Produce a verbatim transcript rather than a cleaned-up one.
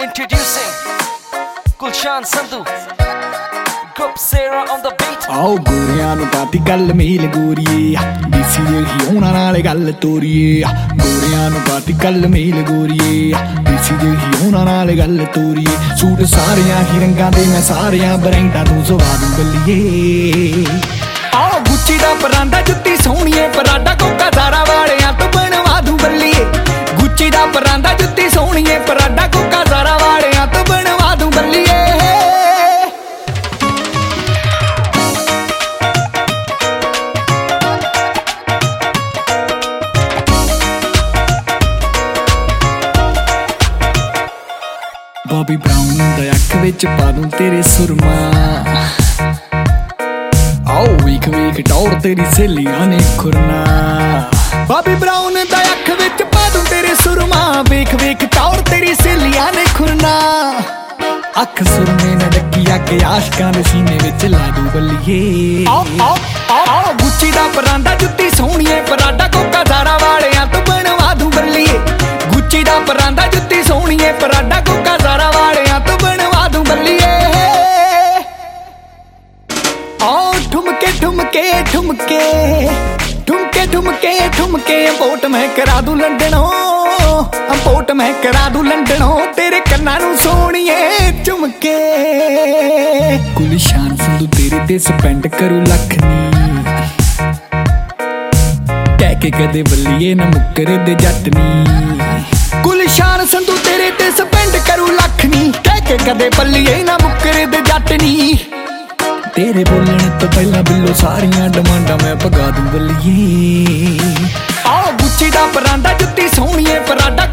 Introducing Gulshan Sandhu, Group Sarah on the beat. आओ गोरियां नू पाती गल मेल गोरिए देसी जेही होना नाले गल तोरिए गोरियां नू पाती गल मेल गोरिए देसी जेही होना नाले गल तोरिए सूट सारियां ही रंगां दे मैं सारियां ब्रांडां तू सवा दूं गलिए आओ गुच्ची दा परांदा जुत्ती सोहणीए पराडा कोका ज़ारा वालियां तो बनवा दूं बल्लीए गुच्ची दा परांदा जुत्ती सोहणीए पराडा कोका ज़ारा वालियां तो बनवा दूं बल्लीए बॉबी ब्राउन दा अख विच पा दूं तेरे सुरमा आओ वीक वीक टौर तेरी सहेलियां ने खुरना बॉबी ब्राउन दा अख विच पा दूं तेरे सुरमा वेख वेख टौर तेरी सहेलियां ने खुरना अख सुरमे ने डकी अग आशकां दे सीने विच ला दूं बल्लीए आओ आओ आओ गुच्ची दा परांदा जुत्ती सोहणीए पराडा कोका ज़ारा वालियां तो बनवा दूं बल्लीए गुच्ची दा परांदा जुत्ती सोहणीए पराडा कोका ज़ारा वालियां तो बनवा दूं बल्लीए आओ ठुमके ठुमके ठुमके ठुमके ठुमके ठुमके अंपोट मैं करा दूं लंडनों अंपोट मैं करा दूं लंडनों तेरे कन्नां नूं सोहणीए झुमके गुलशान संधू तेरे ते स्पेंड करूं लख नी कह के कदे बल्लीए ना मुक्कर दे जट नी गुलशान संधू तेरे ते स्पेंड करूं लख नी कह के कदे बल्लीए ना मुक्कर दे जट नी तेरे बोलने तो पहला बिल्लो सारियां डिमांडां मैं पगा दूं बल्लीए आओ गुच्ची दा परांदा जुत्ती सोहणीए पराडा